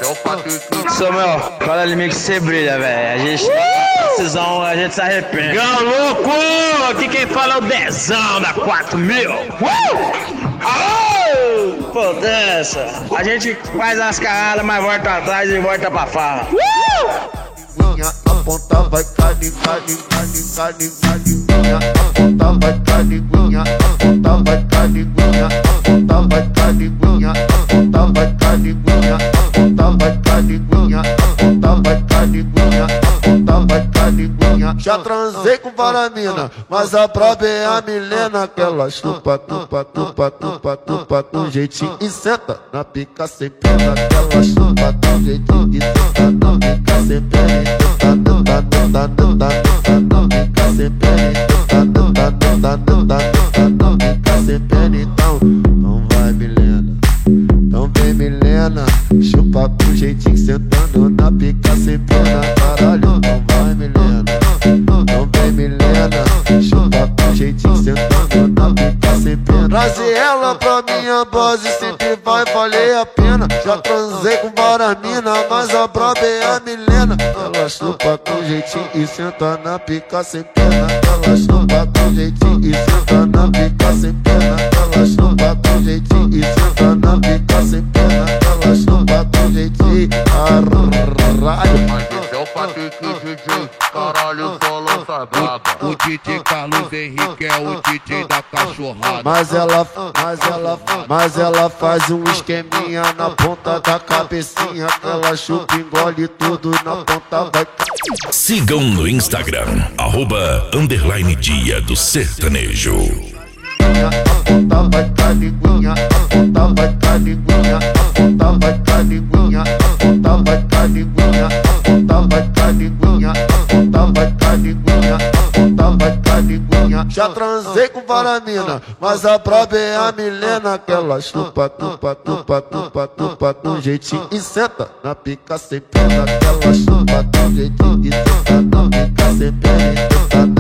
Samuel, fala ali meio que você brilha, velho. A gente decisão, a gente se arrepende. Louco! Aqui quem fala é o Dezão da 4000. Alô! Potência! A gente faz as cagadas, mas volta atrás e volta pra farra. A ponta vai cair, a ponta vai cair, a ponta vai cair, a ponta vai cair, a ponta vai cair, a ponta vai cair, a ponta vai cair, a ponta vai cair. Já transei com várias mina, mas a braba é a Milena, que ela chupa, tupa, do jeitinho e senta na pica sem pena, que ela chupa do jeitinho e senta na pica sem pena. Então vai Milena, então vem Milena, chupa pro jeitinho sentando na pica sem pena, caralho. Então vai Milena, então vem Milena, chupa pro jeitinho sentando na pica sem pena. Trazer ela pra minha base sempre vai valer a pena. Já transei com várias minas, mas a braba é a Milena. Ela chupa com jeitinho e senta na pica sem pena. Ela chupa com jeitinho e senta na pica sem pena. Ela chupa com jeitinho e senta na pica sem pena. Ela chupa com jeitinho, caralho. Mas esse é o Patrick DJ, caralho, só lança braba. O DJ Carlos Henrique é o DJ da cachorrada. Mas ela faz um esqueminha na ponta da cabecinha, que ela chupa, engole tudo na ponta vai. Sigam no Instagram, @_dia do sertanejo. A ponta vai cair, a ponta vai cair, a ponta vai cair, a ponta vai cair, a ponta vai cair, a ponta vai cair, a ponta vai cair. Já transei com várias mina, mas a braba é a Milena, que ela chupa, tupa, do jeitinho e senta na pica sem pena, que ela chupa do jeitinho e senta na pica sem pena.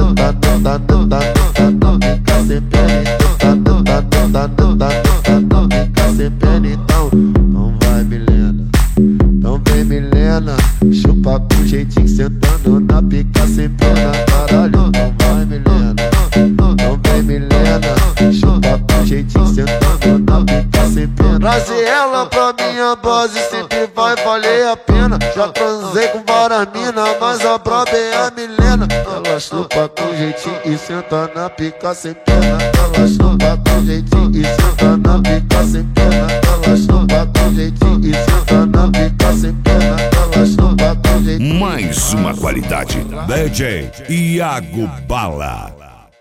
Então vai Milena, então vem Milena, chupa com jeitinho sentando na pica sem pena, caralho. Então vai Milena, então vem Milena, chupa com jeitinho sentando na pica sem pena. Trazer ela pra minha base sempre vai valer a pena. Já transei com várias minas, mas a braba é a Milena. Ela chupa com jeitinho e senta na pica sem pena. Ela chupa com jeitinho e senta na pica sem pena. Ela chupa com jeitinho e senta na pica sem pena. Ela chupa com jeitinho. Mais uma qualidade. DJ Iago Bala.